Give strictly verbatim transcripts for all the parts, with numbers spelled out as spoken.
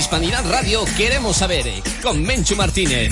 Hispanidad Radio queremos saber, con Menchu Martínez.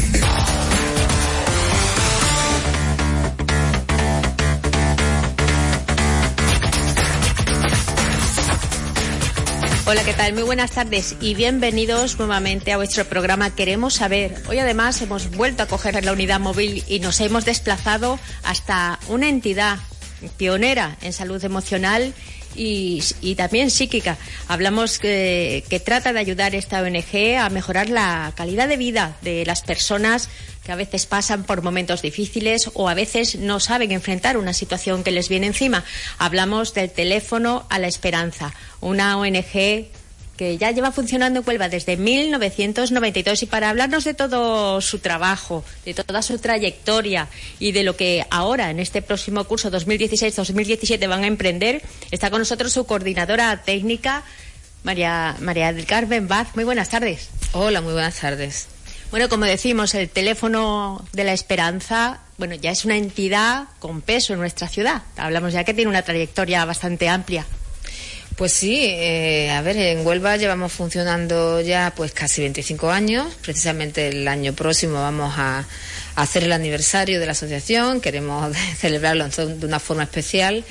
Hola, ¿qué tal? Muy buenas tardes y bienvenidos nuevamente a vuestro programa Queremos Saber. Hoy además hemos vuelto a coger la unidad móvil y nos hemos desplazado hasta una entidad pionera en salud emocional y, y también psíquica. Hablamos que, que trata de ayudar esta O N G a mejorar la calidad de vida de las personas que a veces pasan por momentos difíciles o a veces no saben enfrentar una situación que les viene encima. Hablamos del Teléfono a la Esperanza, una O N G que ya lleva funcionando en Huelva desde mil novecientos noventa y dos, y para hablarnos de todo su trabajo, de toda su trayectoria y de lo que ahora en este próximo curso dos mil dieciséis dos mil diecisiete van a emprender, está con nosotros su coordinadora técnica, María, María del Carmen Vaz. Muy buenas tardes. Hola, muy buenas tardes. Bueno, como decimos, el Teléfono de la Esperanza, bueno, ya es una entidad con peso en nuestra ciudad. Hablamos ya que tiene una trayectoria bastante amplia. Pues sí, eh, a ver, en Huelva llevamos funcionando ya pues casi veinticinco años. Precisamente el año próximo vamos a, a hacer el aniversario de la asociación. Queremos celebrarlo de una forma especial.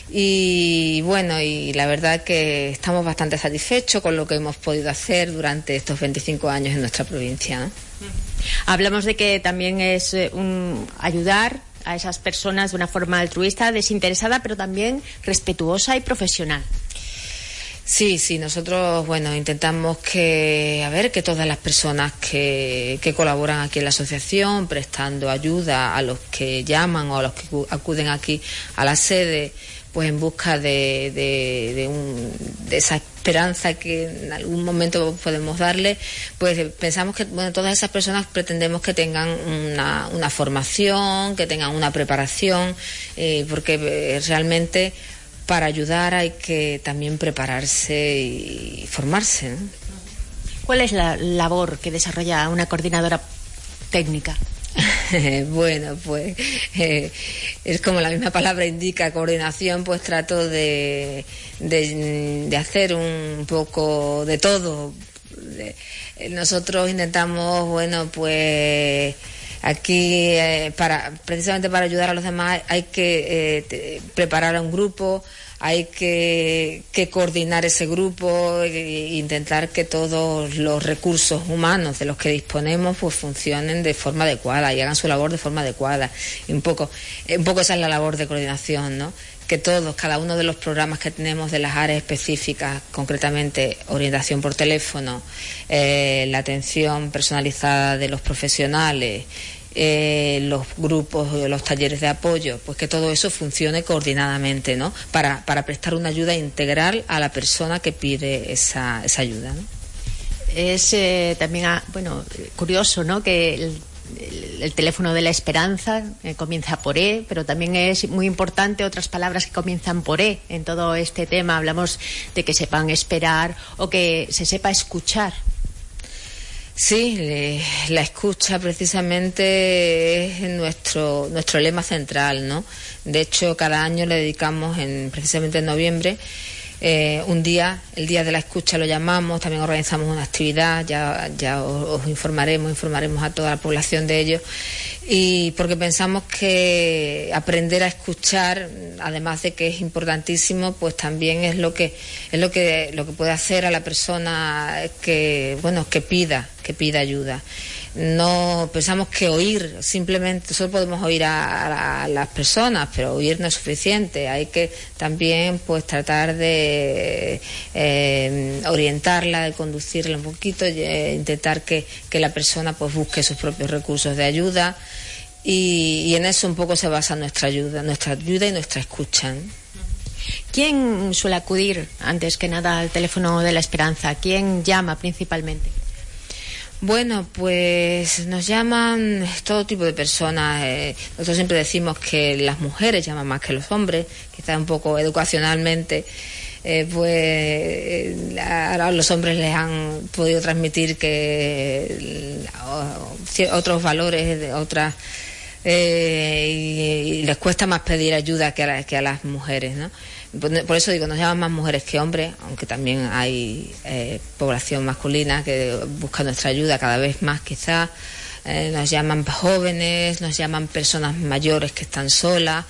Y bueno, y la verdad que estamos bastante satisfechos con lo que hemos podido hacer durante estos veinticinco años en nuestra provincia, ¿no? Hablamos de que también es un ayudar a esas personas de una forma altruista, desinteresada, pero también respetuosa y profesional. Sí, sí, nosotros, bueno, intentamos que, a ver, que todas las personas que, que colaboran aquí en la asociación, prestando ayuda a los que llaman o a los que acuden aquí a la sede, pues en busca de, de, de, un, de esa esperanza que en algún momento podemos darle, pues pensamos que, bueno, todas esas personas pretendemos que tengan una, una formación, que tengan una preparación, eh, porque eh, realmente para ayudar hay que también prepararse y formarse, ¿no? ¿Cuál es la labor que desarrolla una coordinadora técnica? Bueno, pues eh, es como la misma palabra indica, coordinación, pues trato de, de, de hacer un poco de todo. De, nosotros intentamos, bueno, pues aquí eh, para precisamente para ayudar a los demás hay que eh, te, preparar a un grupo, hay que, que coordinar ese grupo e intentar que todos los recursos humanos de los que disponemos pues funcionen de forma adecuada y hagan su labor de forma adecuada. Y un poco, un poco esa es la labor de coordinación, ¿no? Que todos, cada uno de los programas que tenemos de las áreas específicas, concretamente orientación por teléfono, eh, la atención personalizada de los profesionales, Eh, los grupos, los talleres de apoyo, pues que todo eso funcione coordinadamente, ¿no? Para, para prestar una ayuda integral a la persona que pide esa, esa ayuda, ¿no? Es eh, también, ah, bueno, curioso, ¿no? Que el, el, el Teléfono de la Esperanza eh, comienza por E, pero también es muy importante otras palabras que comienzan por E en todo este tema. Hablamos de que sepan esperar o que se sepa escuchar. Sí, le, la escucha precisamente es nuestro nuestro lema central, ¿no? De hecho, cada año le dedicamos, en, precisamente en noviembre, eh, un día, el Día de la Escucha lo llamamos, también organizamos una actividad, ya, ya os, os informaremos, informaremos a toda la población de ello, y porque pensamos que aprender a escuchar, además de que es importantísimo, pues también es lo que es lo que lo que puede hacer a la persona que, bueno, que pida que pida ayuda. No pensamos que oír, simplemente solo podemos oír a, a, a las personas, pero oír no es suficiente. Hay que también pues tratar de eh, orientarla, de conducirla un poquito, eh, intentar que, que la persona pues busque sus propios recursos de ayuda, y, y en eso un poco se basa nuestra ayuda, nuestra ayuda y nuestra escucha, ¿no? ¿Quién suele acudir antes que nada al Teléfono de la Esperanza? ¿Quién llama principalmente? Bueno, pues nos llaman todo tipo de personas. Eh, nosotros siempre decimos que las mujeres llaman más que los hombres, quizás un poco educacionalmente. Eh, pues ahora los hombres les han podido transmitir que eh, otros valores, otras, eh, y, y les cuesta más pedir ayuda que a, la, que a las mujeres, ¿no? Por eso digo, nos llaman más mujeres que hombres, aunque también hay eh, población masculina que busca nuestra ayuda cada vez más quizás. Eh, nos llaman jóvenes, nos llaman personas mayores que están solas,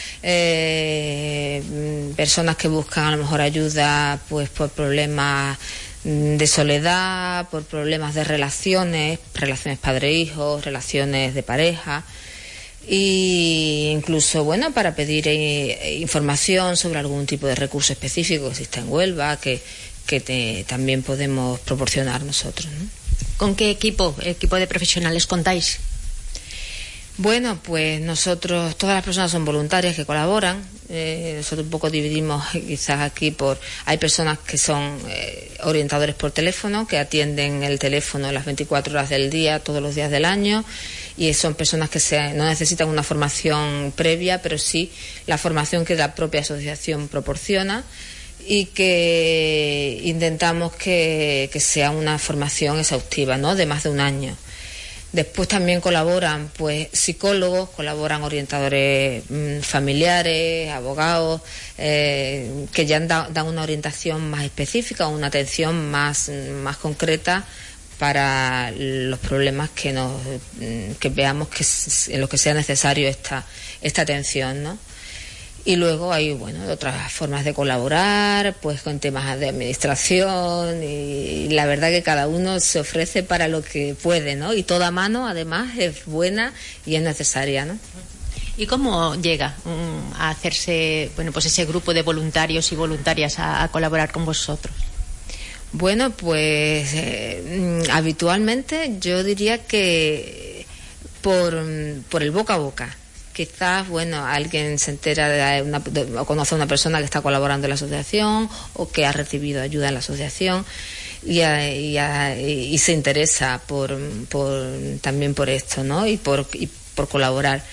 eh, personas que buscan a lo mejor ayuda pues por problemas de soledad, por problemas de relaciones, relaciones padre-hijo, relaciones de pareja, y incluso, bueno, para pedir eh, información sobre algún tipo de recurso específico que existe en Huelva, que, que te, también podemos proporcionar nosotros, ¿no? ¿Con qué equipo, equipo de profesionales contáis? Bueno, pues nosotros, todas las personas son voluntarias que colaboran. Eh, nosotros un poco dividimos quizás aquí por... Hay personas que son eh, orientadores por teléfono, que atienden el teléfono las veinticuatro horas del día, todos los días del año, y son personas que se, no necesitan una formación previa, pero sí la formación que la propia asociación proporciona, y que intentamos que, que sea una formación exhaustiva, ¿no?, de más de un año. Después también colaboran pues psicólogos, colaboran orientadores mmm, familiares, abogados, eh, que ya da, dan una orientación más específica, una atención más, más concreta para los problemas que nos que veamos que en los que sea necesario esta, esta atención, ¿no? Y luego hay, bueno, otras formas de colaborar, pues con temas de administración, y la verdad que cada uno se ofrece para lo que puede, ¿no? Y toda mano, además, es buena y es necesaria, ¿no? ¿Y cómo llega um, a hacerse, bueno, pues ese grupo de voluntarios y voluntarias a, a colaborar con vosotros? Bueno, pues eh, habitualmente yo diría que por, por el boca a boca. Quizás, bueno, alguien se entera de una, de, o conoce a una persona que está colaborando en la asociación o que ha recibido ayuda en la asociación y, a, y, a, y se interesa por, por también por esto, ¿no? Y por, y por colaborar.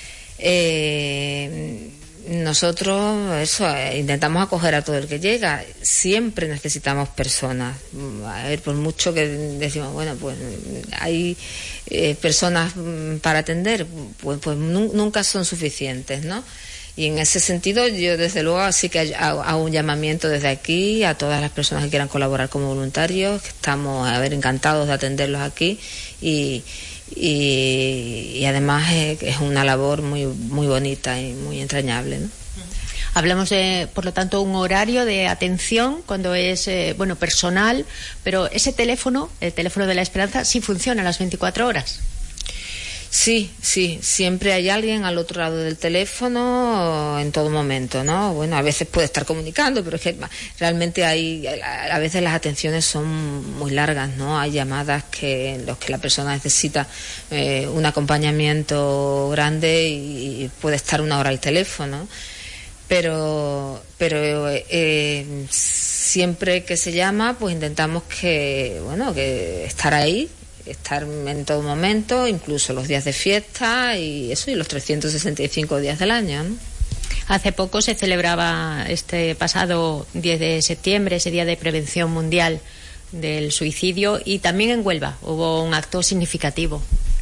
Eh, nosotros eso eh, intentamos acoger a todo el que llega. Siempre necesitamos personas. A ver, por mucho que decimos, bueno, pues hay eh, personas para atender, pues, pues nu- nunca son suficientes, ¿no? Y en ese sentido yo desde luego sí que hago un llamamiento desde aquí a todas las personas que quieran colaborar como voluntarios, que estamos a ver encantados de atenderlos aquí, y Y, y además es, es una labor muy muy bonita y muy entrañable, ¿no? Hablamos de, por lo tanto, un horario de atención cuando es, eh, bueno, personal, pero ese teléfono, el teléfono de la Esperanza, sí funciona a las veinticuatro horas. Sí, sí, siempre hay alguien al otro lado del teléfono en todo momento, ¿no? Bueno, a veces puede estar comunicando, pero es que realmente hay, a veces las atenciones son muy largas, ¿no? Hay llamadas que en los que la persona necesita eh, un acompañamiento grande y, y puede estar una hora al teléfono, pero pero eh, siempre que se llama, pues intentamos que, bueno, que estar ahí, estar en todo momento, incluso los días de fiesta y eso, y los trescientos sesenta y cinco días del año, ¿no? Hace poco se celebraba este pasado diez de septiembre, ese Día de Prevención Mundial del Suicidio, y también en Huelva hubo un acto significativo.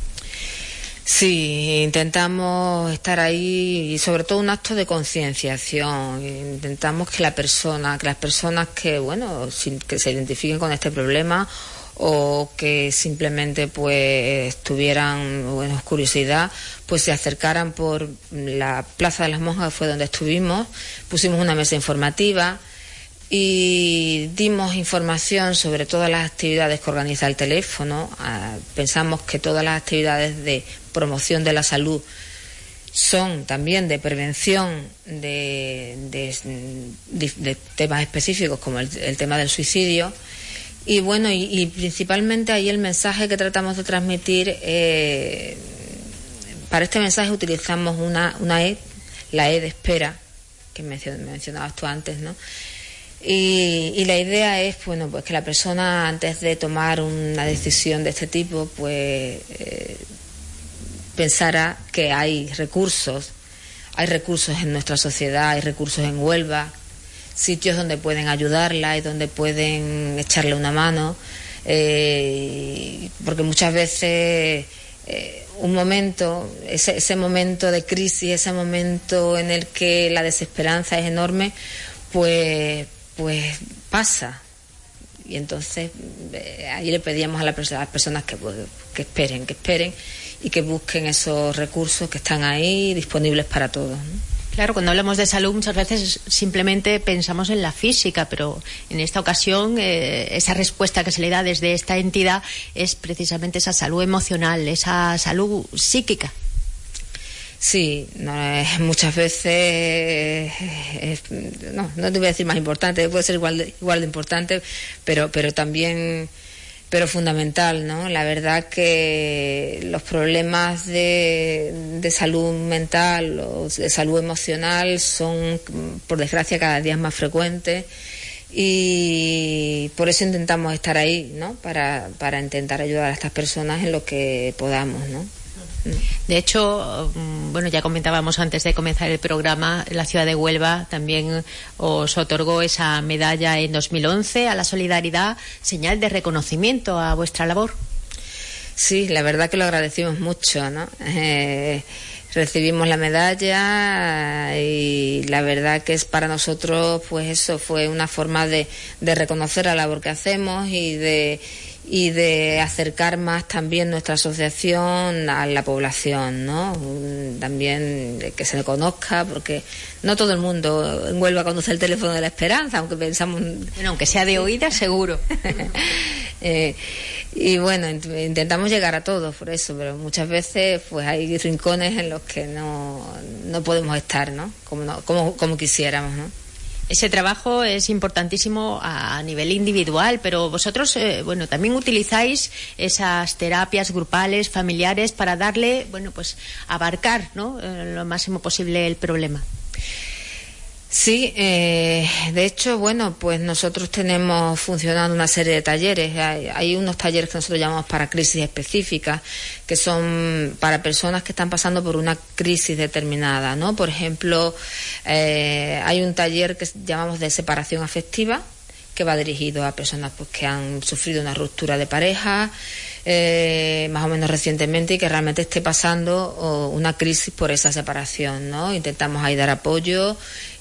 Sí, intentamos estar ahí y sobre todo un acto de concienciación. Intentamos que la persona, que las personas que, bueno, que se identifiquen con este problema o que simplemente pues tuvieran, bueno, curiosidad, pues se acercaran por la Plaza de las Monjas, que fue donde estuvimos. Pusimos una mesa informativa y dimos información sobre todas las actividades que organiza el teléfono. Ah, pensamos que todas las actividades de promoción de la salud son también de prevención de, de, de, de temas específicos como el, el tema del suicidio. Y bueno, y, y principalmente ahí el mensaje que tratamos de transmitir, eh, para este mensaje utilizamos una, una E, la E de espera, que mencionabas tú antes, ¿no? Y, y la idea es, bueno, pues que la persona, antes de tomar una decisión de este tipo, pues eh, pensara que hay recursos, hay recursos en nuestra sociedad, hay recursos en Huelva, sitios donde pueden ayudarla y donde pueden echarle una mano, eh, porque muchas veces eh, un momento, ese, ese momento de crisis, ese momento en el que la desesperanza es enorme, pues, pues pasa. Y entonces eh, ahí le pedíamos a, la, a las personas que, pues, que esperen, que esperen y que busquen esos recursos que están ahí disponibles para todos, ¿no? Claro, cuando hablamos de salud muchas veces simplemente pensamos en la física, pero en esta ocasión eh, esa respuesta que se le da desde esta entidad es precisamente esa salud emocional, esa salud psíquica. Sí, no, eh, muchas veces, eh, eh, no, no te voy a decir más importante, puede ser igual de, igual de importante, pero, pero también, pero fundamental, ¿no? La verdad que los problemas de, de salud mental o de salud emocional son, por desgracia, cada día más frecuentes, y por eso intentamos estar ahí, ¿no? Para, para intentar ayudar a estas personas en lo que podamos, ¿no? De hecho, bueno, ya comentábamos antes de comenzar el programa, la ciudad de Huelva también os otorgó esa medalla en dos mil once a la solidaridad, señal de reconocimiento a vuestra labor. Sí, la verdad que lo agradecimos mucho, ¿no? Eh, recibimos la medalla y la verdad que es para nosotros, pues eso fue una forma de, de reconocer la labor que hacemos y de y de acercar más también nuestra asociación a la población, ¿no? También que se le conozca, porque no todo el mundo en Huelva conoce el teléfono de la esperanza, aunque pensamos... Bueno, aunque sea de oída, seguro. eh, y bueno, intentamos llegar a todos por eso, pero muchas veces pues hay rincones en los que no, no podemos estar, ¿no? Como, no, como, como quisiéramos, ¿no? Ese trabajo es importantísimo a nivel individual, pero vosotros, eh, bueno, también utilizáis esas terapias grupales, familiares, para darle, bueno, pues abarcar, ¿no?, eh, lo máximo posible el problema. Sí, eh, de hecho, bueno, pues nosotros tenemos funcionando una serie de talleres. Hay, hay unos talleres que nosotros llamamos para crisis específicas, que son para personas que están pasando por una crisis determinada, ¿no? Por ejemplo, eh, hay un taller que llamamos de separación afectiva, que va dirigido a personas pues que han sufrido una ruptura de pareja, eh, más o menos recientemente, y que realmente esté pasando oh, una crisis por esa separación, ¿no? Intentamos ahí dar apoyo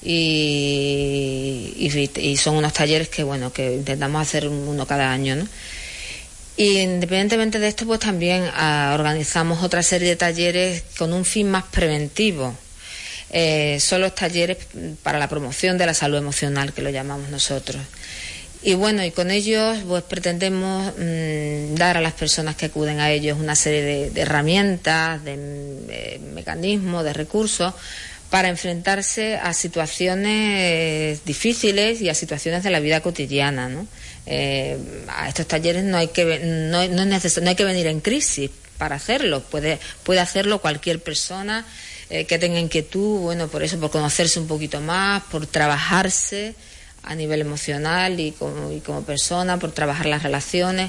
y, y, y son unos talleres que, bueno, que intentamos hacer uno cada año, ¿no? Y independientemente de esto, pues también uh, organizamos otra serie de talleres con un fin más preventivo. Eh, son los talleres para la promoción de la salud emocional, que lo llamamos nosotros. Y bueno, y con ellos pues pretendemos mmm, dar a las personas que acuden a ellos una serie de, de herramientas, de, de mecanismos, de recursos para enfrentarse a situaciones difíciles y a situaciones de la vida cotidiana, ¿no? Eh, a estos talleres no hay que no, no es neces- no hay que venir en crisis para hacerlo, puede puede hacerlo cualquier persona eh, que tenga inquietud, bueno, por eso, por conocerse un poquito más, por trabajarse a nivel emocional y como, y como persona, por trabajar las relaciones,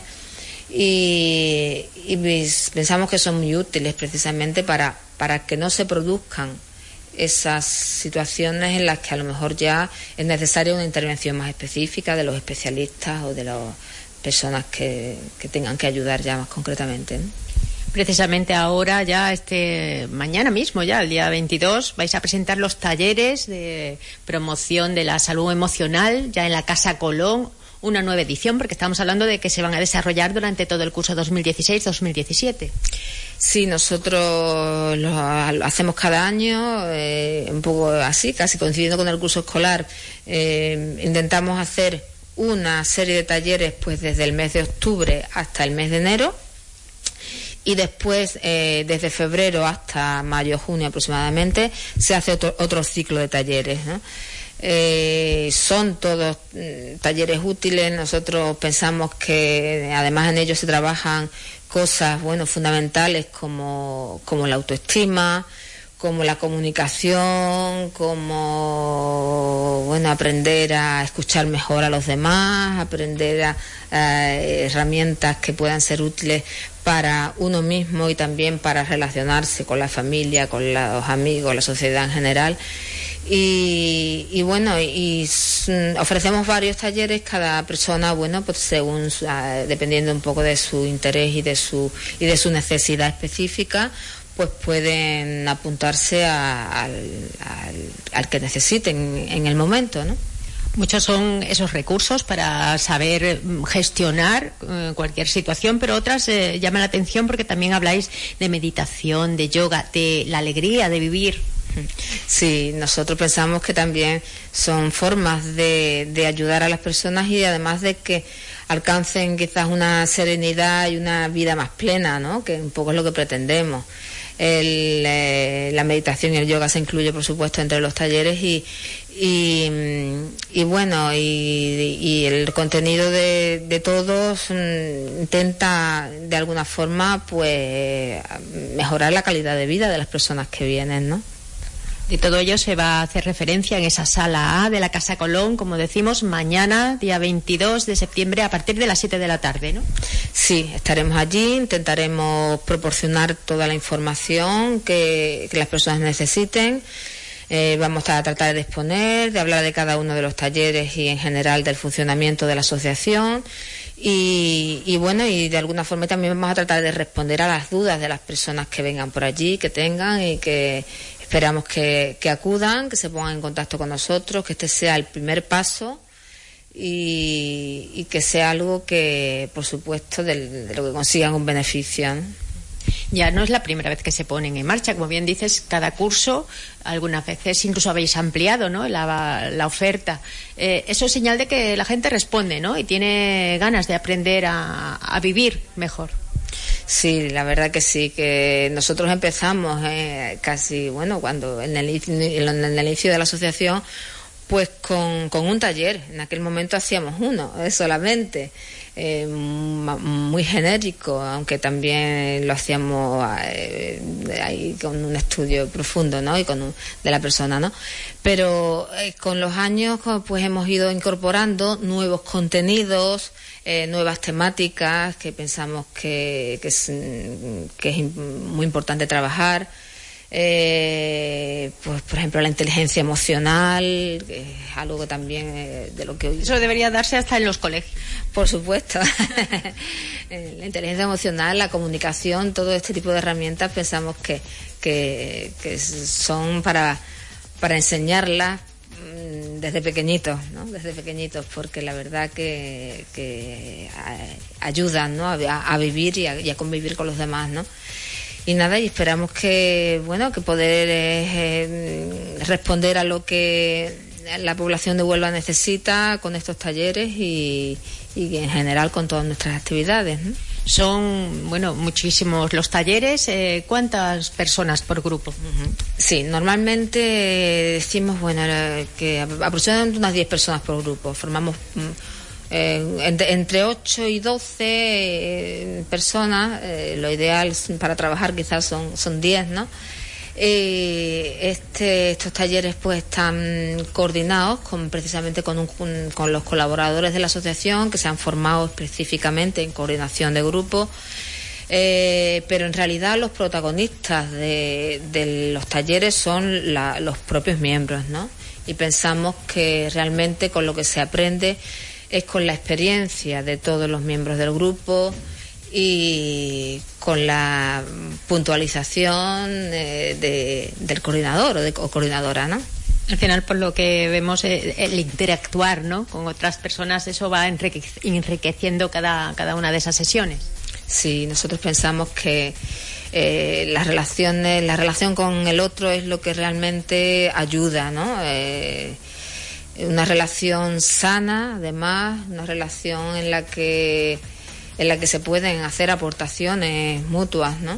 y, y pensamos que son muy útiles precisamente para, para que no se produzcan esas situaciones en las que a lo mejor ya es necesaria una intervención más específica de los especialistas o de las personas que, que tengan que ayudar ya más concretamente, ¿no? Precisamente ahora, ya este mañana mismo, ya el día veintidós, vais a presentar los talleres de promoción de la salud emocional ya en la Casa Colón, una nueva edición, porque estamos hablando de que se van a desarrollar durante todo el curso dos mil dieciséis dos mil diecisiete. Sí, nosotros lo, lo hacemos cada año, eh, un poco así, casi coincidiendo con el curso escolar. Eh, intentamos hacer una serie de talleres pues desde el mes de octubre hasta el mes de enero. Y después, eh, desde febrero hasta mayo, junio aproximadamente, se hace otro, otro ciclo de talleres, ¿no? Eh, son todos mm, talleres útiles. Nosotros pensamos que además en ellos se trabajan cosas, bueno, fundamentales como, como la autoestima, como la comunicación, como, bueno, aprender a escuchar mejor a los demás, aprender a, a herramientas que puedan ser útiles para uno mismo y también para relacionarse con la familia, con los amigos, la sociedad en general. Y, y bueno, y, y ofrecemos varios talleres, cada persona, bueno, pues según, dependiendo un poco de su interés y de su, y de su necesidad específica, pues pueden apuntarse a, al, al, al que necesiten en el momento, ¿no? Muchos son esos recursos para saber gestionar eh, cualquier situación, pero otras eh, llaman la atención porque también habláis de meditación, de yoga, de la alegría de vivir. Sí, nosotros pensamos que también son formas de, de ayudar a las personas y además de que alcancen quizás una serenidad y una vida más plena, ¿no? Que un poco es lo que pretendemos. El, eh, la meditación y el yoga se incluye, por supuesto, entre los talleres y, y, y bueno, y, y el contenido de, de todos mm, intenta de alguna forma pues mejorar la calidad de vida de las personas que vienen, ¿no? De todo ello se va a hacer referencia en esa sala A de la Casa Colón, como decimos, mañana, día veintidós de septiembre, a partir de las siete de la tarde, ¿no? Sí, estaremos allí, intentaremos proporcionar toda la información que, que las personas necesiten. Eh, vamos a tratar de exponer, de hablar de cada uno de los talleres y en general del funcionamiento de la asociación. Y, y bueno, y de alguna forma también vamos a tratar de responder a las dudas de las personas que vengan por allí, que tengan y que esperamos que, que acudan, que se pongan en contacto con nosotros, que este sea el primer paso y, y que sea algo que, por supuesto, de, de lo que consigan un beneficio, ¿no? Ya no es la primera vez que se ponen en marcha, como bien dices, cada curso, algunas veces incluso habéis ampliado, ¿no?, la, la oferta. Eh, eso es señal de que la gente responde, ¿no?, y tiene ganas de aprender a, a vivir mejor. Sí, la verdad que sí, que nosotros empezamos eh, casi, bueno, cuando en el, en el inicio de la asociación, pues con, con un taller. En aquel momento hacíamos uno, eh, solamente, eh, muy genérico, aunque también lo hacíamos eh, ahí con un estudio profundo, ¿no?, y con un, de la persona, ¿no? Pero eh, con los años, pues hemos ido incorporando nuevos contenidos, Eh, nuevas temáticas que pensamos que, que, es, que es muy importante trabajar, eh, pues por ejemplo la inteligencia emocional, que es algo que también eh, de lo que hoy... Eso debería darse hasta en los colegios. Por supuesto. La inteligencia emocional, la comunicación, todo este tipo de herramientas pensamos que, que, que son para, para enseñarlas desde pequeñitos, ¿no? Desde pequeñitos, porque la verdad que, que ayudan, ¿no?, a, a vivir y a, y a convivir con los demás, ¿no? Y nada, y esperamos que, bueno, que poder eh, responder a lo que la población de Huelva necesita con estos talleres y, y en general con todas nuestras actividades, ¿no? Son, bueno, muchísimos los talleres. Eh, ¿Cuántas personas por grupo? Uh-huh. Sí, normalmente decimos, bueno, que aproximadamente unas diez personas por grupo. Formamos eh, entre, entre ocho y doce eh, personas. Eh, lo ideal para trabajar quizás son, son diez, ¿no? Eh, este, estos talleres pues están coordinados con precisamente con, un, con los colaboradores de la asociación que se han formado específicamente en coordinación de grupo, eh, pero en realidad los protagonistas de, de los talleres son la, los propios miembros, ¿no? Y pensamos que realmente con lo que se aprende es con la experiencia de todos los miembros del grupo y con la puntualización eh, de, del coordinador o, de, o coordinadora, ¿no? Al final, por lo que vemos, eh, el interactuar, ¿no?, con otras personas, eso va enrique- enriqueciendo cada, cada una de esas sesiones. Sí, nosotros pensamos que eh, las relaciones, la relación con el otro es lo que realmente ayuda, ¿no? Eh, una relación sana, además, una relación en la que en la que se pueden hacer aportaciones mutuas, ¿no?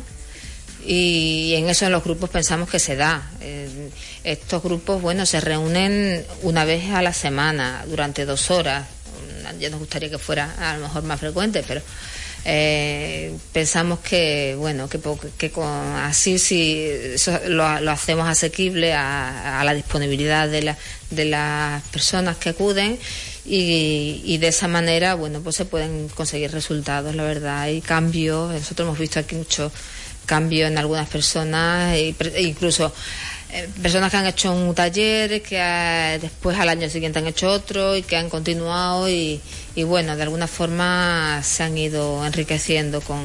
Y en eso en los grupos pensamos que se da. Eh, estos grupos, bueno, se reúnen una vez a la semana, durante dos horas. Ya nos gustaría que fuera a lo mejor más frecuente, pero eh, pensamos que, bueno, que, que con, así sí eso lo, lo hacemos asequible a, a la disponibilidad de, la, de las personas que acuden. Y, y de esa manera, bueno, pues se pueden conseguir resultados, la verdad. Hay cambios, nosotros hemos visto aquí mucho cambio en algunas personas, e incluso eh, personas que han hecho un taller, que eh, después al año siguiente han hecho otro y que han continuado y, y bueno, de alguna forma se han ido enriqueciendo con,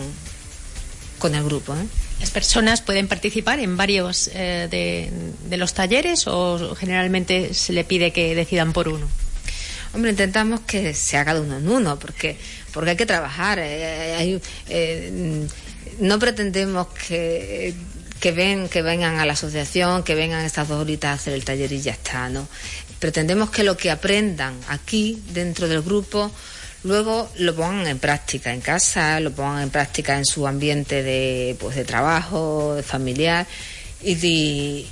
con el grupo, ¿eh? ¿Las personas pueden participar en varios eh, de, de los talleres o generalmente se le pide que decidan por uno? Hombre, intentamos que se haga de uno en uno, porque porque hay que trabajar. Eh, hay, eh, no pretendemos que que ven que vengan a la asociación, que vengan estas dos horitas a hacer el taller y ya está, ¿no? Pretendemos que lo que aprendan aquí dentro del grupo luego lo pongan en práctica en casa, lo pongan en práctica en su ambiente de pues de trabajo, de familiar y de,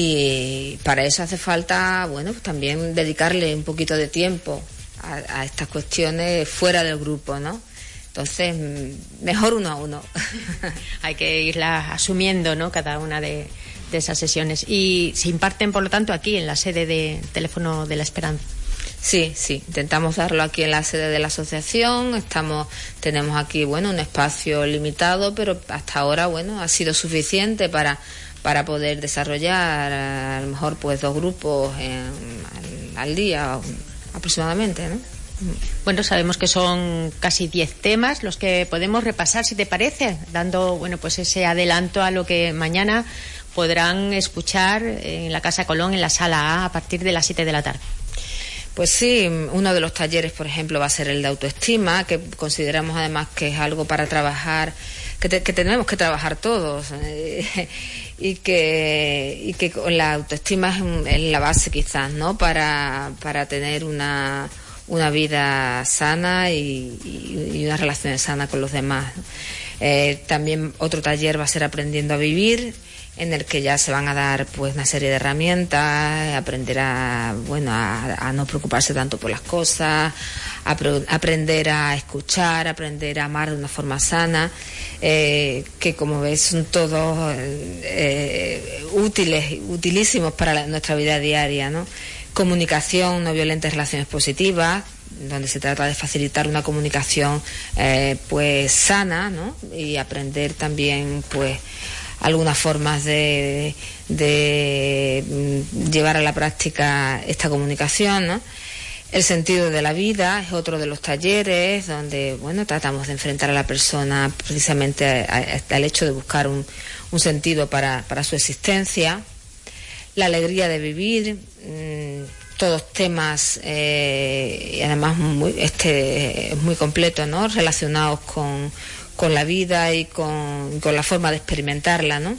y para eso hace falta, bueno, pues también dedicarle un poquito de tiempo a, a estas cuestiones fuera del grupo, ¿no? Entonces, mejor uno a uno. Hay que irla asumiendo, ¿no? Cada una de, de esas sesiones. Y se imparten, por lo tanto, aquí en la sede de Teléfono de la Esperanza. Sí, sí, intentamos darlo aquí en la sede de la asociación. Estamos, tenemos aquí, bueno, un espacio limitado, pero hasta ahora, bueno, ha sido suficiente para para poder desarrollar a lo mejor pues dos grupos en, al, al día aproximadamente, ¿no? Bueno, sabemos que son casi diez temas los que podemos repasar, si te parece, dando, bueno, pues ese adelanto a lo que mañana podrán escuchar en la Casa Colón, en la Sala A, a partir de las siete de la tarde. Pues sí, uno de los talleres, por ejemplo, va a ser el de autoestima, que consideramos además que es algo para trabajar, que, te, que tenemos que trabajar todos, eh, y que y que la autoestima es, es la base quizás, ¿no? Para, para tener una, una vida sana y, y, y unas relaciones sanas con los demás. Eh, también otro taller va a ser Aprendiendo a Vivir, en el que ya se van a dar pues una serie de herramientas, aprender a bueno a, a no preocuparse tanto por las cosas, a pro, aprender a escuchar, aprender a amar de una forma sana, eh, que como ves son todos eh, útiles, utilísimos para la, nuestra vida diaria, ¿no? Comunicación no violenta y relaciones positivas, donde se trata de facilitar una comunicación eh, pues sana, ¿no? Y aprender también pues algunas formas de, de llevar a la práctica esta comunicación, ¿no? El sentido de la vida es otro de los talleres donde, bueno, tratamos de enfrentar a la persona precisamente al hecho de buscar un, un sentido para, para su existencia. La alegría de vivir, mmm, todos temas eh, y además muy, este es muy completo, ¿no? Relacionados con con la vida y con, con la forma de experimentarla, ¿no?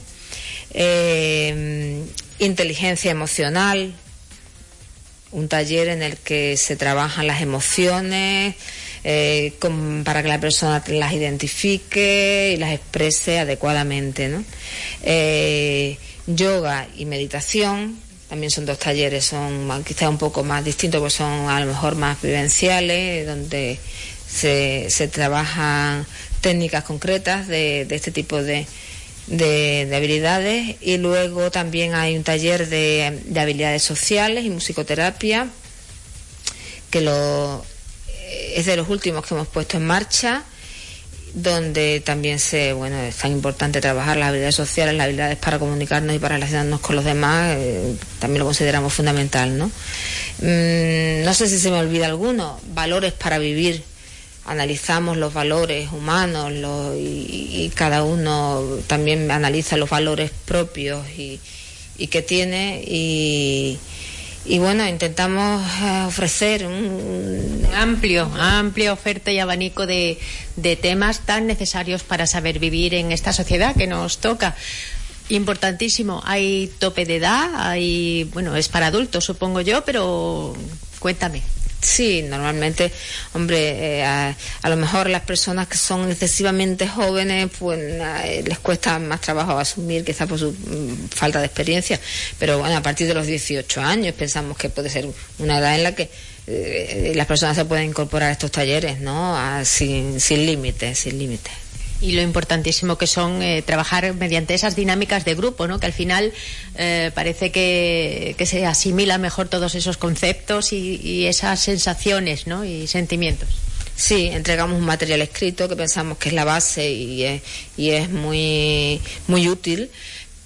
Eh, inteligencia emocional, un taller en el que se trabajan las emociones eh, con, para que la persona las identifique y las exprese adecuadamente, ¿no? Eh, yoga y meditación, también son dos talleres, son quizás un poco más distintos, porque son a lo mejor más vivenciales, donde se, se trabajan técnicas concretas de, de este tipo de, de, de habilidades. Y luego también hay un taller de, de habilidades sociales y musicoterapia, que lo, es de los últimos que hemos puesto en marcha, donde también se, bueno, es tan importante trabajar las habilidades sociales, las habilidades para comunicarnos y para relacionarnos con los demás, eh, también lo consideramos fundamental, ¿no? Mm, no sé si se me olvida alguno. Valores para vivir. Analizamos los valores humanos los, y, y cada uno también analiza los valores propios y, y que tiene y, y bueno, intentamos ofrecer un amplio, amplia oferta y abanico de, de temas tan necesarios para saber vivir en esta sociedad que nos toca. Importantísimo, hay tope de edad, hay, bueno, es para adultos supongo yo, pero cuéntame. Sí, normalmente, hombre, eh, a, a lo mejor las personas que son excesivamente jóvenes, pues eh, les cuesta más trabajo asumir, quizás por su mm, falta de experiencia, pero bueno, a partir de los dieciocho años pensamos que puede ser una edad en la que eh, las personas se pueden incorporar a estos talleres, ¿no? A, sin sin límites, sin límites. Y lo importantísimo que son eh, trabajar mediante esas dinámicas de grupo, ¿no? Que al final eh, parece que, que se asimila mejor todos esos conceptos y, y esas sensaciones, ¿no? Y sentimientos. Sí, entregamos un material escrito que pensamos que es la base y es, y es muy, muy útil,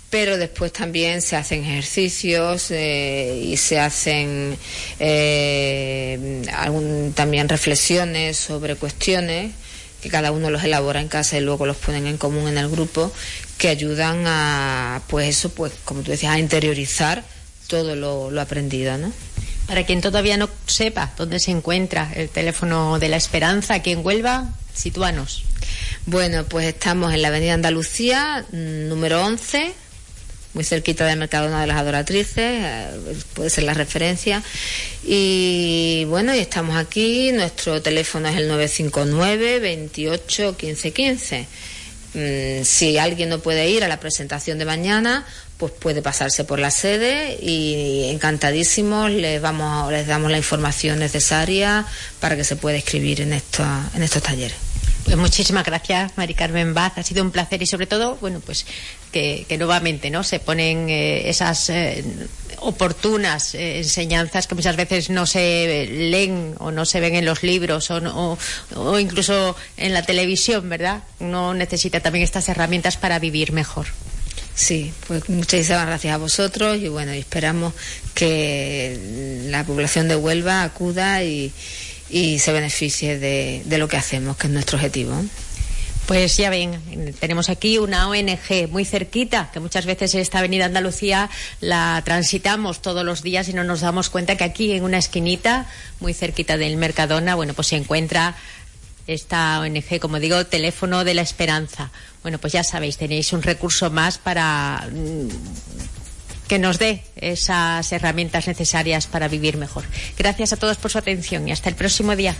pero después también se hacen ejercicios eh, y se hacen eh, algún, también reflexiones sobre cuestiones que cada uno los elabora en casa y luego los ponen en común en el grupo, que ayudan a, pues eso, pues como tú decías, a interiorizar todo lo, lo aprendido, ¿no? Para quien todavía no sepa dónde se encuentra el teléfono de la Esperanza aquí en Huelva, sitúanos. Bueno, pues estamos en la Avenida Andalucía, número once, muy cerquita del Mercadona de las Adoratrices, eh, puede ser la referencia. Y bueno, y estamos aquí, nuestro teléfono es el nueve cinco nueve, veintiocho, quince quince. Mm, si alguien no puede ir a la presentación de mañana, pues puede pasarse por la sede y encantadísimos les vamos les damos la información necesaria para que se pueda inscribir en estos en estos talleres. Pues muchísimas gracias, Mari Carmen Baz, ha sido un placer y sobre todo, bueno, pues que, que nuevamente, ¿no?, se ponen eh, esas eh, oportunas eh, enseñanzas que muchas veces no se leen o no se ven en los libros o, no, o, o incluso en la televisión, ¿verdad? Uno necesita también estas herramientas para vivir mejor. Sí, pues muchísimas gracias a vosotros y bueno, y esperamos que la población de Huelva acuda y, y se beneficie de, de lo que hacemos, que es nuestro objetivo. Pues ya ven, tenemos aquí una O N G muy cerquita, que muchas veces esta Avenida Andalucía la transitamos todos los días y no nos damos cuenta que aquí en una esquinita, muy cerquita del Mercadona, bueno, pues se encuentra esta O N G, como digo, Teléfono de la Esperanza. Bueno, pues ya sabéis, tenéis un recurso más para mmm, que nos dé esas herramientas necesarias para vivir mejor. Gracias a todos por su atención y hasta el próximo día.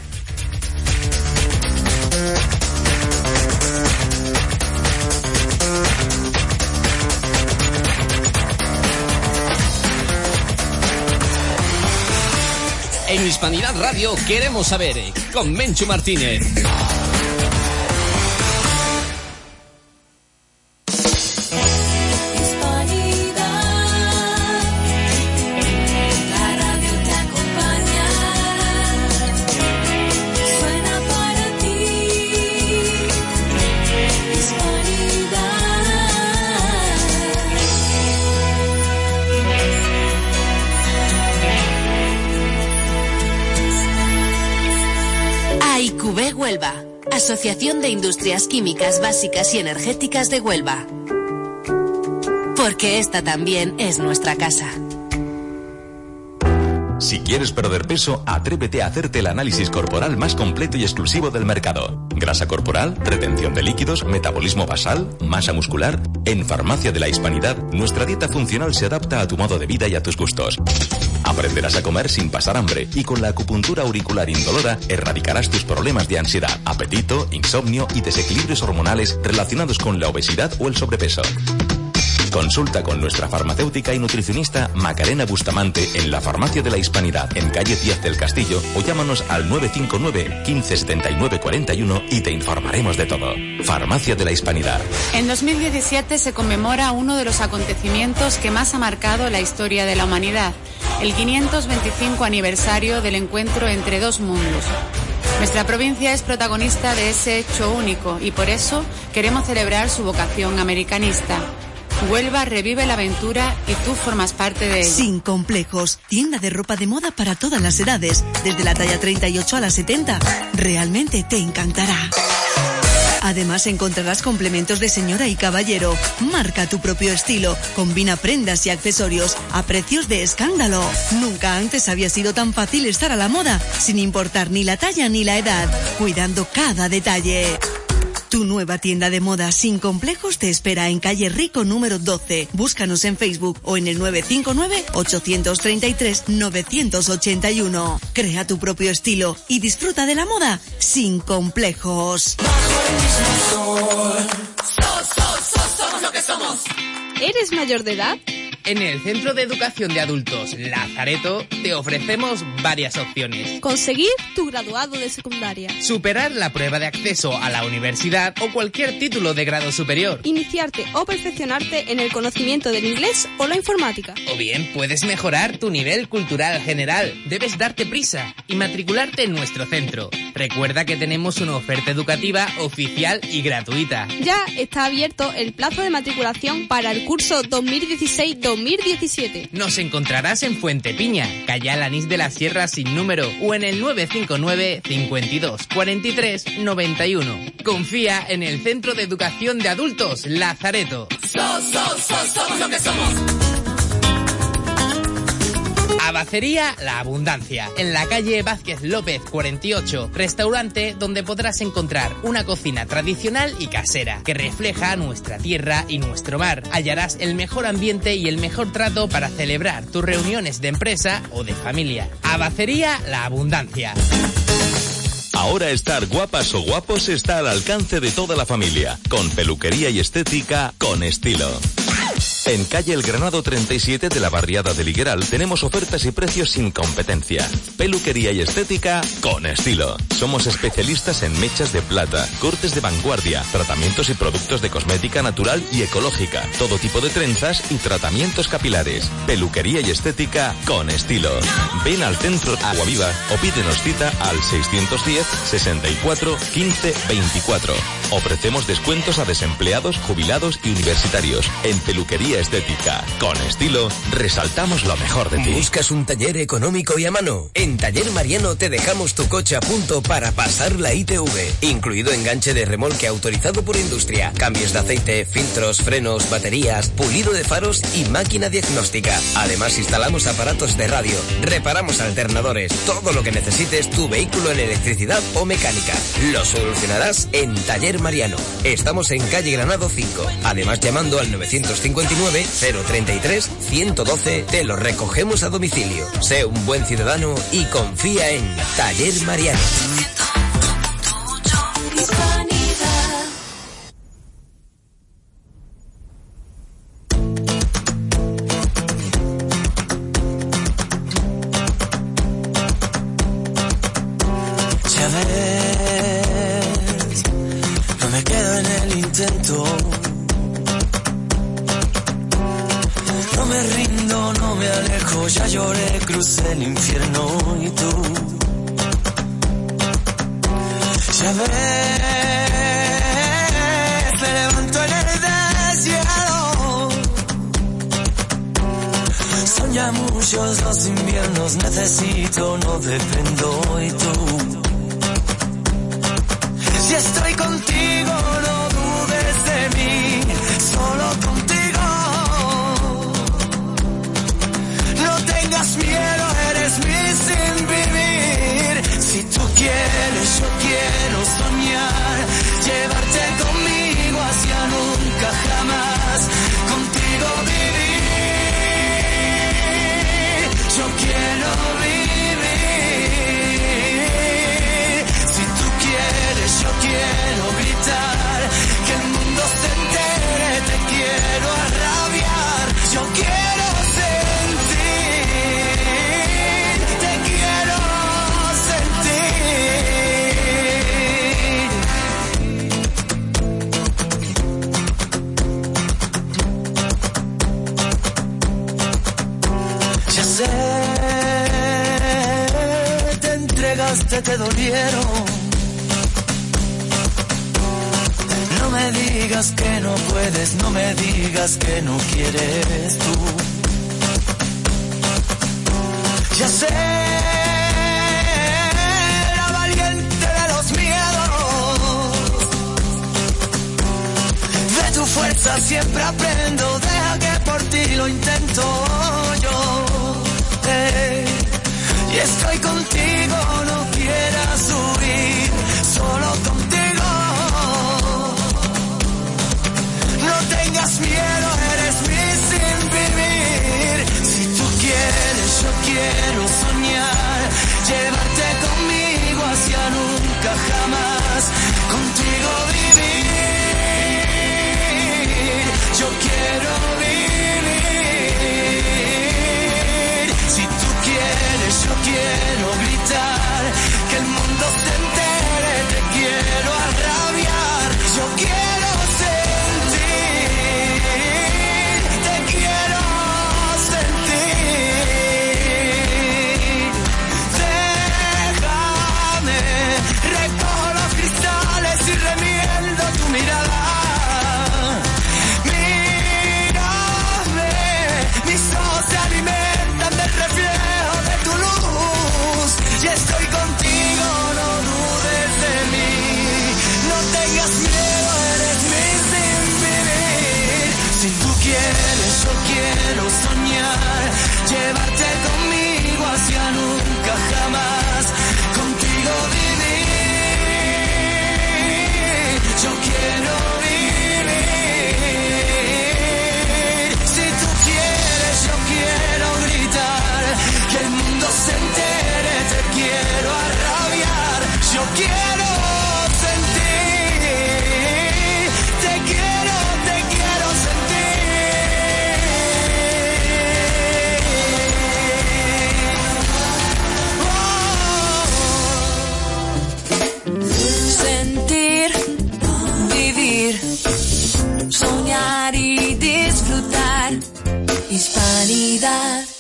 En Hispanidad Radio queremos saber, con Menchu Martínez. Huelva, Asociación de Industrias Químicas Básicas y Energéticas de Huelva. Porque esta también es nuestra casa. Si quieres perder peso, atrévete a hacerte el análisis corporal más completo y exclusivo del mercado. Grasa corporal, retención de líquidos, metabolismo basal, masa muscular. En Farmacia de la Hispanidad, nuestra dieta funcional se adapta a tu modo de vida y a tus gustos. Aprenderás a comer sin pasar hambre y con la acupuntura auricular indolora erradicarás tus problemas de ansiedad, apetito, insomnio y desequilibrios hormonales relacionados con la obesidad o el sobrepeso. Consulta con nuestra farmacéutica y nutricionista Macarena Bustamante en la Farmacia de la Hispanidad, en calle Díaz del Castillo, o llámanos al nueve cinco nueve, quince setenta y nueve cuarenta y uno y te informaremos de todo. Farmacia de la Hispanidad. En dos mil diecisiete se conmemora uno de los acontecimientos que más ha marcado la historia de la humanidad, el quinientos veinticinco aniversario del encuentro entre dos mundos. Nuestra provincia es protagonista de ese hecho único y por eso queremos celebrar su vocación americanista. Huelva revive la aventura y tú formas parte de ella. Sin complejos, tienda de ropa de moda para todas las edades, desde la talla treinta y ocho a la setenta. Realmente te encantará. Además encontrarás complementos de señora y caballero. Marca tu propio estilo, combina prendas y accesorios a precios de escándalo. Nunca antes había sido tan fácil estar a la moda, sin importar ni la talla ni la edad, cuidando cada detalle. Tu nueva tienda de moda sin complejos te espera en calle Rico número doce. Búscanos en Facebook o en el nueve cinco nueve, ocho tres tres, nueve ocho uno. Crea tu propio estilo y disfruta de la moda sin complejos. Somos lo que somos. ¿Eres mayor de edad? En el Centro de Educación de Adultos Lazareto te ofrecemos varias opciones. Conseguir tu graduado de secundaria. Superar la prueba de acceso a la universidad o cualquier título de grado superior. Iniciarte o perfeccionarte en el conocimiento del inglés o la informática. O bien puedes mejorar tu nivel cultural general. Debes darte prisa y matricularte en nuestro centro. Recuerda que tenemos una oferta educativa oficial y gratuita. Ya está abierto el plazo de matriculación para el curso dos mil dieciséis dos mil diecisiete. Nos encontrarás en Fuente Piña, calle Alanís de la Sierra sin número, o en el nueve cinco nueve, cincuenta y dos, cuarenta y tres, noventa y uno. Confía en el Centro de Educación de Adultos Lazareto. So, so, so, somos lo que somos. Abacería La Abundancia, en la calle Vázquez López cuarenta y ocho, restaurante donde podrás encontrar una cocina tradicional y casera que refleja nuestra tierra y nuestro mar. Hallarás el mejor ambiente y el mejor trato para celebrar tus reuniones de empresa o de familia. Abacería La Abundancia. Ahora estar guapas o guapos está al alcance de toda la familia, con peluquería y estética con estilo. En calle El Granado treinta y siete de la barriada de Ligueral tenemos ofertas y precios sin competencia. Peluquería y estética con estilo. Somos especialistas en mechas de plata, cortes de vanguardia, tratamientos y productos de cosmética natural y ecológica, todo tipo de trenzas y tratamientos capilares. Peluquería y estética con estilo. Ven al centro Aguaviva o pídenos cita al seiscientos diez, sesenta y cuatro, quince, veinticuatro. Ofrecemos descuentos a desempleados, jubilados y universitarios. En peluquería estética con estilo, resaltamos lo mejor de ti. ¿Buscas un taller económico y a mano? En Taller Mariano te dejamos tu coche a punto para pasar la I T V, incluido enganche de remolque autorizado por industria, cambios de aceite, filtros, frenos, baterías, pulido de faros y máquina diagnóstica. Además instalamos aparatos de radio, reparamos alternadores, todo lo que necesites tu vehículo en electricidad o mecánica. Lo solucionarás en Taller Mariano. Estamos en calle Granado cinco. Además llamando al novecientos cincuenta y nueve, cero treinta y tres, ciento doce te lo recogemos a domicilio. Sé un buen ciudadano y confía en Taller Mariano. Ya ves, no me quedo en el intento. No me rindo, no me alejo, ya lloré, crucé el infierno y tú. Ya ves, me levanto en el desierto. Son ya muchos los inviernos, necesito, no dependo y tú. Si estoy contigo, no dudes de mí, solo contigo. Miedo, eres mi sin vivir. Si tú quieres, yo quiero soñar, llevarte conmigo hacia nunca jamás, contigo vivir. Yo quiero vivir. Si tú quieres, yo quiero gritar, que el mundo se entere, te quiero arrabiar. Yo quiero te entregaste, te dolieron. No me digas que no puedes, no me digas que no quieres tú. Ya sé, la valiente de los miedos. De tu fuerza siempre aprendo, deja que por ti lo intento yo. Y estoy contigo, no quieras huir, solo contigo. No tengas miedo, eres mi sin vivir. Si tú quieres, yo quiero soñar, llevarte conmigo hacia nunca jamás, contigo vivir. Yo quiero vivir. Si tú quieres, yo quiero gritar, que el mundo se entere, te quiero arrabiar. Yo quiero sentir, te quiero sentir. Déjame llevarte conmigo hacia nunca jamás, contigo vivir, yo quiero vivir, si tú quieres yo quiero gritar, que el mundo se entere, te quiero arrabiar, yo quiero soñar y disfrutar hispanidad.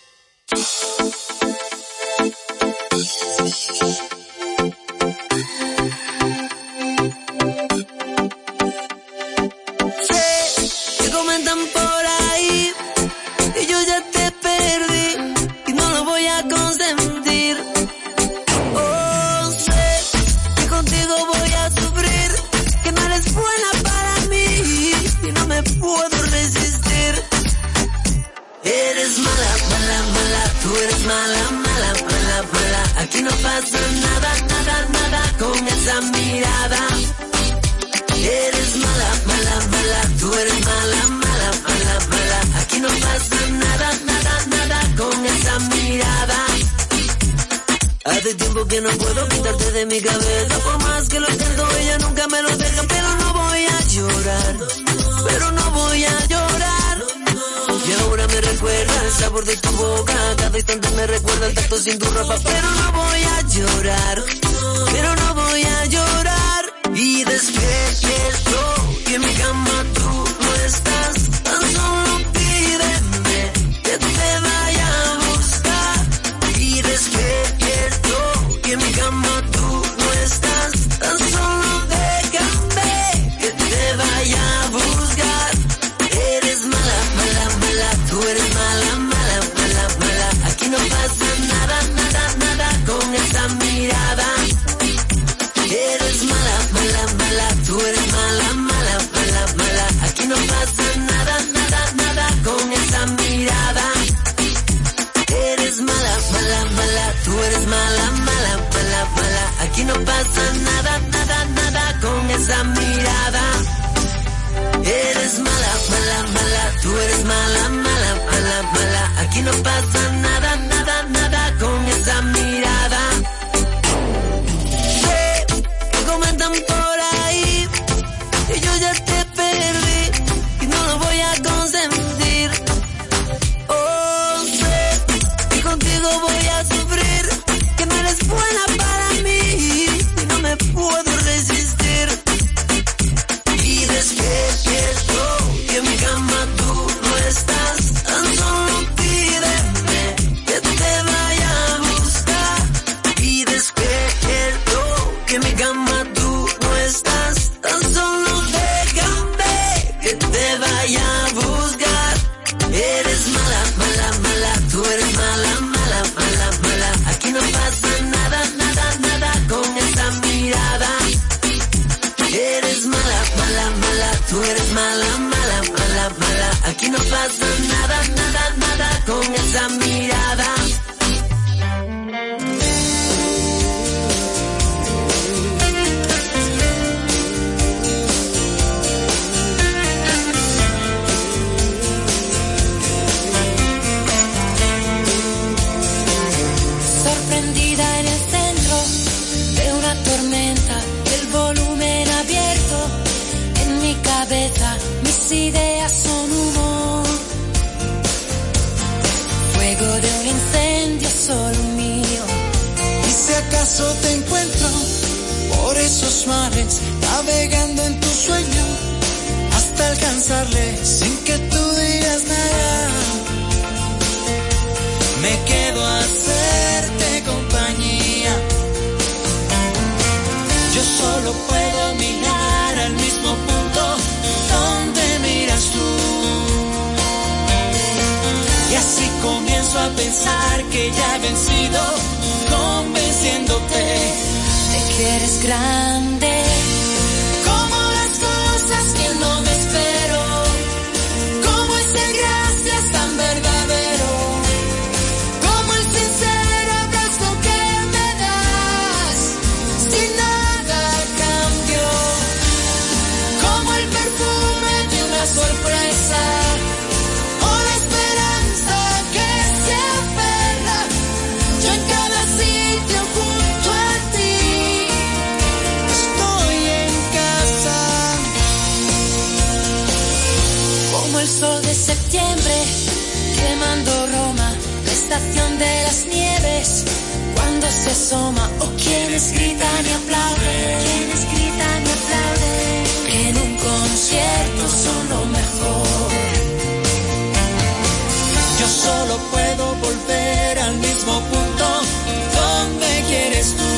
Sé que comentan por ahí y yo ya te perdí y no lo voy a consentir. Oh, sé que contigo voy a sufrir, que no eres buena para mí y no me puedo resistir. Eres mala, mala, mala, tú eres mala, mala, mala, mala. Aquí no pasa nada, nada, nada con esa mirada. Eres mala, mala, mala, tú eres mala, mala, mala, mala. Aquí no pasa nada, nada, nada con esa mirada. Hace tiempo que no puedo quitarte de mi cabeza, por más que lo intento ella nunca me lo deja, pero no voy a llorar, pero no voy a llorar. Y ahora me recuerda el sabor de tu boca, cada instante me recuerda el tacto sin tu ropa, pero no voy a llorar, pero no voy a llorar. Y despierto y en mi cama tú no estás, tan solo pídeme que te vaya a buscar. Y despierto y en mi cama tú no estás, tan solo déjame que te vaya a buscar. Eres mala, mala, mala, tú eres mala, mala, mala, mala. Aquí no pasa nada, nada, nada con esa mirada. Eres mala, mala, mala, tú eres mala, mala, mala, mala. Aquí no pasa nada, nada, nada con esa mirada. Eres mala, mala, mala, tú eres mala, mala, mala, mala. Aquí no pasa nada, nada, nada con esa mirada. Eres mala, mala, mala, tú eres mala, mala, mala, mala. Aquí no pasa nada, nada, nada con esa mirada. Sé que comentan por ahí y yo ya te perdí y no lo voy a consentir. Oh, sé que contigo voy a sufrir, que no eres buena para mí y no me puedo resistir. Y despierto y en mi cama tú no estás, tan solo pídeme que te vaya a buscar. Y despierto y en mi cama tú no estás, tan solo déjame que te vaya a buscar. Eres mala, mala, mala, tú eres mala, mala, mala, mala. Aquí no pasa nada, nada, nada con esa mirada. Eres mala, mala, mala, tú eres mala, mala, mala, mala. Aquí no pasa nada, nada, nada con esa mirada. Sorprendida en el centro de una tormenta, el volumen abierto en mi cabeza, mis ideas son humo, fuego de un incendio solo mío. Y si acaso te encuentro por esos mares, navegando en tu sueño, hasta alcanzarle sin que tú digas nada, me quedo a hacerte compañía. Yo solo puedo mirar al mismo punto donde miras tú, y así comienzo a pensar que ya he vencido, convenciéndote de que eres grande, como las cosas que no me espero, como ese gracias tan verdadero. quemando Roma, la estación de las nieves, cuando se asoma, o quienes gritan y aplauden, quienes gritan y aplauden, que en un concierto son lo mejor. Yo solo puedo volver al mismo punto donde quieres tú.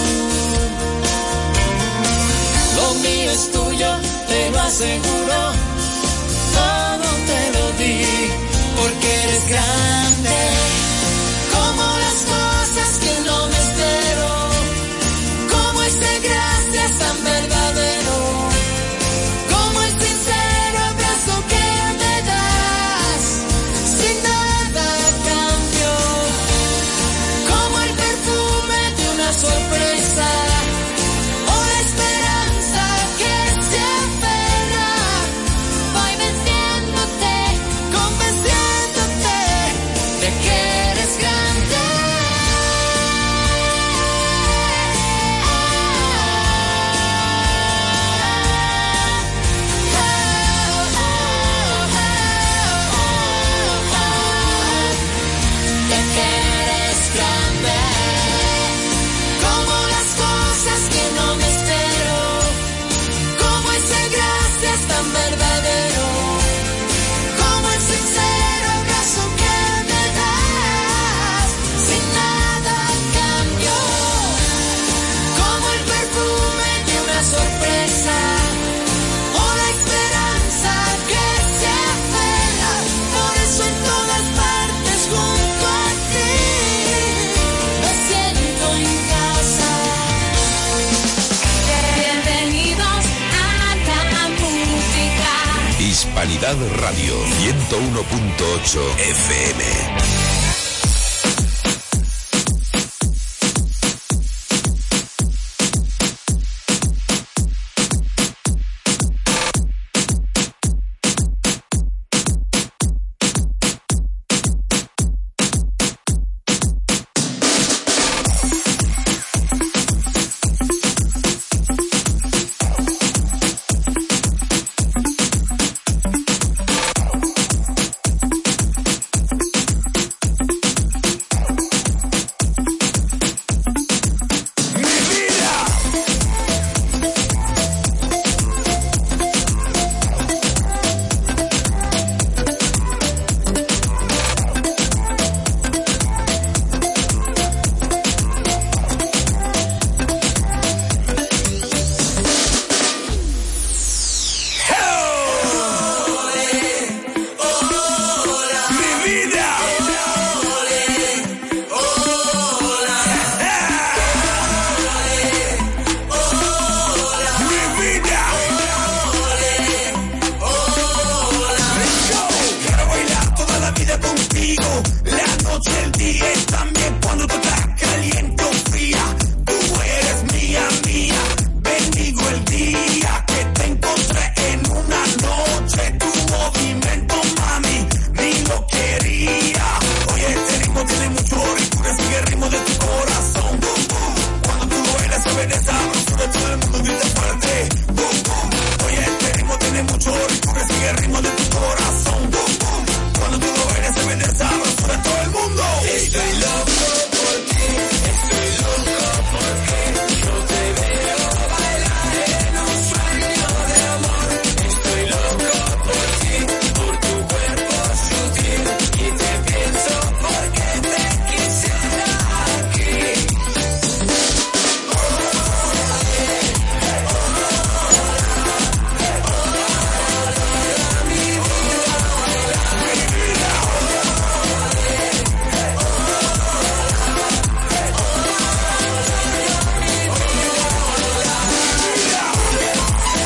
Lo mío es tuyo, te lo aseguro, todo te lo di, porque eres grande, como las cosas que no me espero, como ese gracias tan verdadero, como el sincero abrazo que me das, sin nada a cambio, como el perfume de una sorpresa, o la esperanza que se aferra, voy venciéndote, convenciéndote de que eres grande. De que eres grande, como las cosas que no me espero, como ese gracias tan verdadero, como el sincero abrazo que me das, sin nada a cambio, como el perfume de una sorpresa, o la esperanza que se aferra, por eso en todas partes junto a ti me siento en casa. Bienvenidos a la música. Hispanidad Radio ciento uno punto ocho F M. Mi vida.